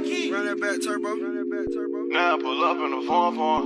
Run that back turbo. Now I pull up in the 4-4.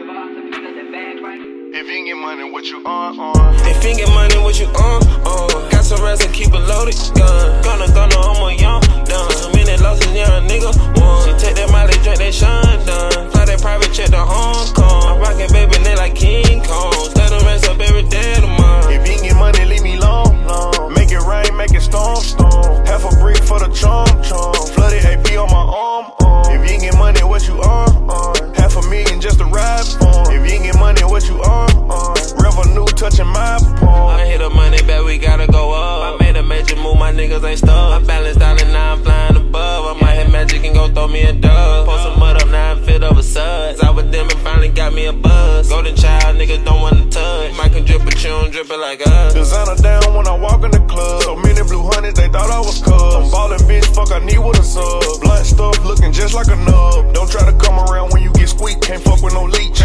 If you ain't get money, what you on? If you ain't get money, what you on? Got some rest and keep it loaded. Gonna, I'm a young done. So many losses, young nigga won. She take that Molly, drink that Sean done. Fly that private jet to Hong Kong. I'm rockin' baby, they like King Kong. Let them rest up every day of the month. If you ain't get money, leave me long. Make it rain, make it storm. Half a brick for the chom. Flooded AP on my arm. If you ain't get money, what you on? $500,000 just to ride for. If you ain't get money, what you on? Revenue touching my palm. I hit the money back, we gotta go up. I made a major move, my niggas ain't stuck. I balanced out and now I'm flying above. I might hit magic and go throw me a dub. Post some mud up, now I'm fit over suds. I with them and finally got me a buzz. Golden child, niggas don't wanna touch. Might can drip, but you don't drip it like us. Designer down when I walk in the club. So many blue hundreds, they thought I was cubs. I'm ballin', bitch, fuck, I need with a sub. Blunt stuff looking just like a nub. Don't try to come around when you get squeak. Can't fuck with no leech.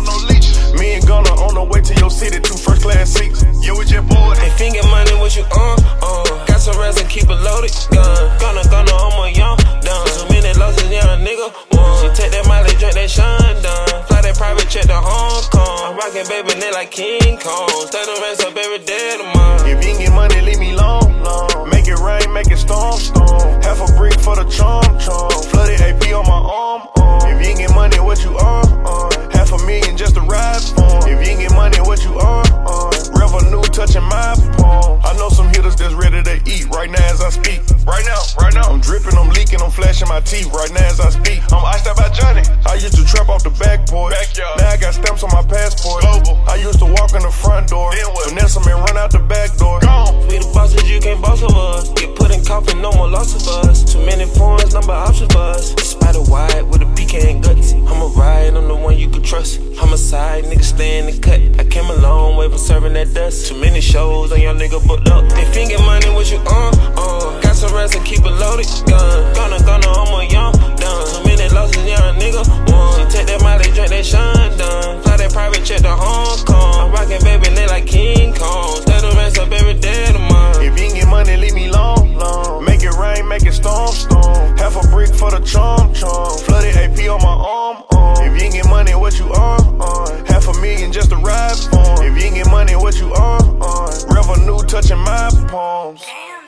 Me and Gunna on the way to your city, 2 first-class seats. Yeah, we just bored. If you ain't get money, what you on? Got some rest and keep it loaded. Gonna, I'm a young done. So many losses, young nigga won. She take that Molly, drink that Sean done. Fly that private jet to Hong Kong. I'm rockin' baby, they like King Kong. Stay the rest up every day of the month. If you ain't get money, leave me long. Make it rain, make it storm. Half a brick for the chom. Flooded AP on my arm. If you ain't get money, what you on? $500,000 just to ride for. If you ain't get money, what you on? Revenue touching my palm. I know some hitters that's ready to eat right now as I speak. Right now. I'm dripping, I'm leaking, I'm flashing my teeth right now as I speak. I'm iced out by Johnny. I used to trap off the back porch. Now I got stamps on my passport. Global. I used to walk in the front door. Vanessa man run out the back door. We the bosses, you can't boss of us. Get put in coffin, no more loss of us. Too many foreigns, number options for us. Spider wide with a PK and guts. I'ma ride, I'm the one you can trust. Homicide, nigga stay in the cut. I came a long way from serving that dust. Too many shows on your nigga booked up. If you ain't get money, what you on? Got some rest and keep it loaded. Gonna, I'm a young done. Too many losses, young nigga won. She take that Molly, drink that Sean done. Fly that private jet to Hong Kong. I'm rockin' baby, they like King Kong. Stay the rest up every day of the month. If you ain't get money, leave me long. Make it rain, make it storm. Half a brick for the chom. Flooded AP on my arm. If you ain't get money, what you on? $500,000 just to ride for. If you ain't get money, what you on? Revenue touching my palms.